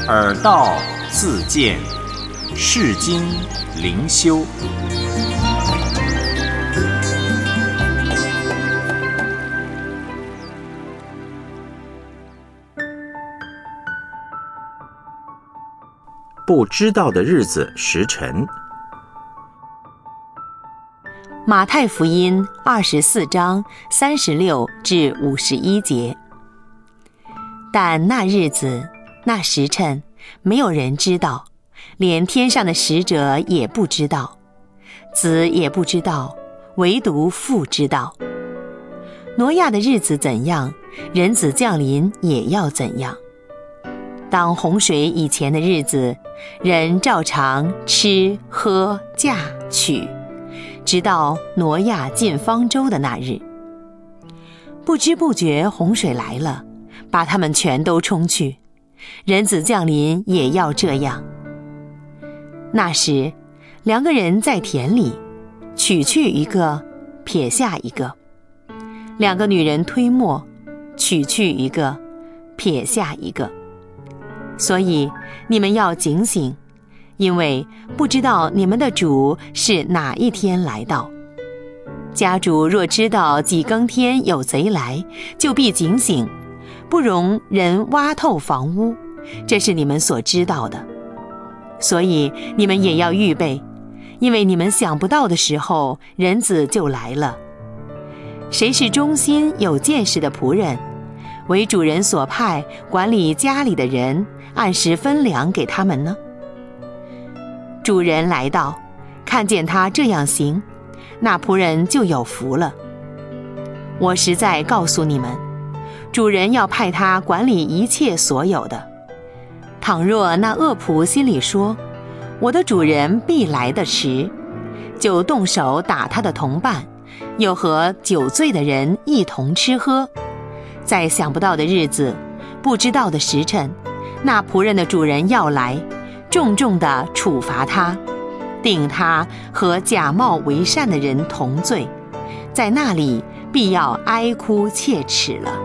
耳道自见，世经灵修。不知道的日子时辰。 马太福音24章36至51节。但那日子那时辰没有人知道，连天上的使者也不知道，子也不知道，唯独父知道。挪亚的日子怎样，人子降临也要怎样。当洪水以前的日子，人照常吃喝嫁娶，直到挪亚进方舟的那日。不知不觉洪水来了，把他们全都冲去，人子降临也要这样。那时2个人在田里，取去一个，撇下一个；2个女人推磨，取去一个，撇下一个。所以你们要警醒，因为不知道你们的主是哪一天来到。家主若知道几更天有贼来，就必警醒，不容人挖透房屋，这是你们所知道的。所以你们也要预备，因为你们想不到的时候，人子就来了。谁是忠心有见识的仆人，为主人所派管理家里的人，按时分粮给他们呢？主人来到，看见他这样行，那仆人就有福了。我实在告诉你们，主人要派他管理一切所有的。倘若那恶仆心里说，我的主人必来得迟，就动手打他的同伴，又和酒醉的人一同吃喝，在想不到的日子，不知道的时辰，那仆人的主人要来，重重地处罚他，定他和假冒为善的人同罪，在那里必要哀哭切齿了。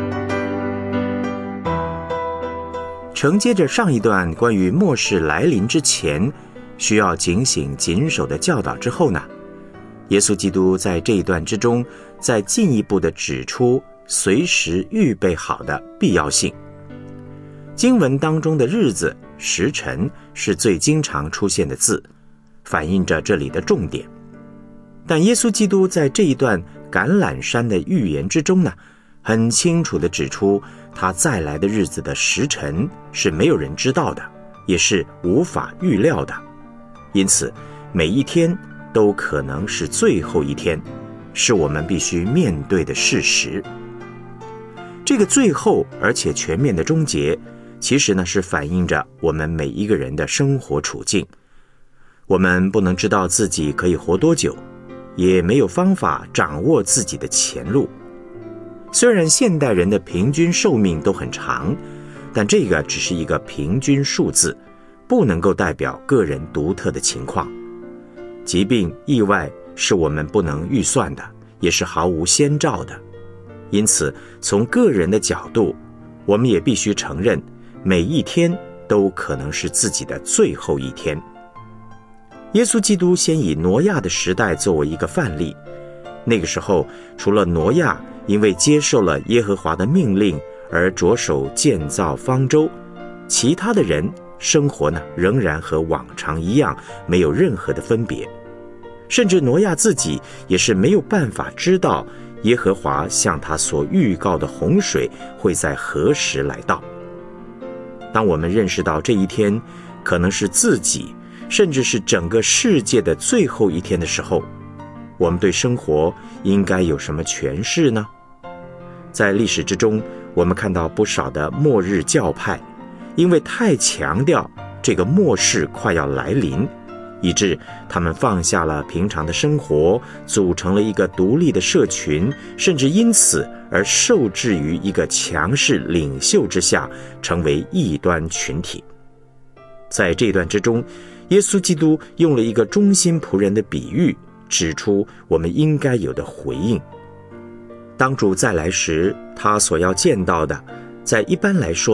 承接着上一段关于末世来临之前需要警醒谨守的教导之后呢，耶稣基督在这一段之中再进一步地指出随时预备好的必要性。经文当中的日子时辰是最经常出现的字，反映着这里的重点。但耶稣基督在这一段橄榄山的预言之中呢，很清楚地指出他再来的日子的时辰是没有人知道的，也是无法预料的。因此每一天都可能是最后一天，是我们必须面对的事实。这个最后而且全面的终结，其实呢是反映着我们每一个人的生活处境。我们不能知道自己可以活多久，也没有方法掌握自己的前路。虽然现代人的平均寿命都很长，但这个只是一个平均数字，不能够代表个人独特的情况。疾病、意外是我们不能预算的，也是毫无先兆的。因此从个人的角度，我们也必须承认每一天都可能是自己的最后一天。耶稣基督先以挪亚的时代作为一个范例，那个时候除了挪亚因为接受了耶和华的命令而着手建造方舟，其他的人生活呢仍然和往常一样，没有任何的分别。甚至挪亚自己也是没有办法知道耶和华向他所预告的洪水会在何时来到。当我们认识到这一天可能是自己甚至是整个世界的最后一天的时候，我们对生活应该有什么诠释呢？在历史之中，我们看到不少的末日教派，因为太强调这个末世快要来临，以致他们放下了平常的生活，组成了一个独立的社群，甚至因此而受制于一个强势领袖之下，成为异端群体。在这段之中，耶稣基督用了一个忠心仆人的比喻，指出我们应该有的回应。当主再来时，他所要见到的，在一般来说呢，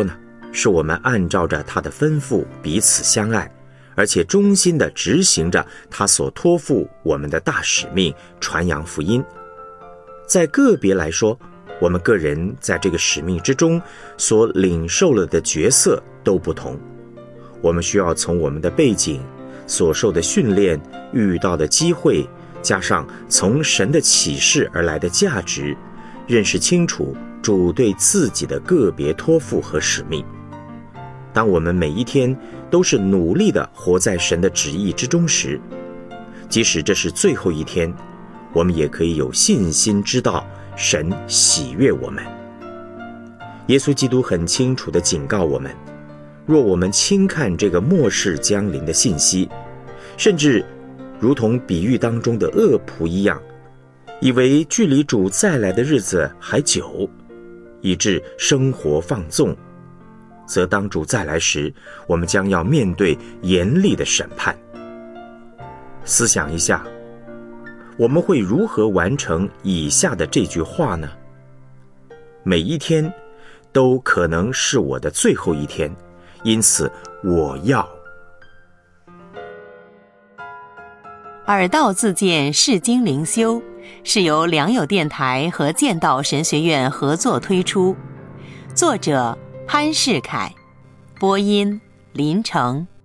是我们按照着他的吩咐彼此相爱，而且忠心地执行着他所托付我们的大使命，传扬福音。在个别来说，我们个人在这个使命之中所领受了的角色都不同。我们需要从我们的背景、所受的训练、遇到的机会，加上从神的启示而来的价值，认识清楚主对自己的个别托付和使命。当我们每一天都是努力地活在神的旨意之中时，即使这是最后一天，我们也可以有信心知道神喜悦我们。耶稣基督很清楚地警告我们，若我们轻看这个末世将临的信息，甚至如同比喻当中的恶仆一样，以为距离主再来的日子还久，以致生活放纵，则当主再来时，我们将要面对严厉的审判。思想一下，我们会如何完成以下的这句话呢？每一天都可能是我的最后一天，因此我要。 耳道自荐释经灵修是由良友电台和剑道神学院合作推出，作者潘世凯，播音林成。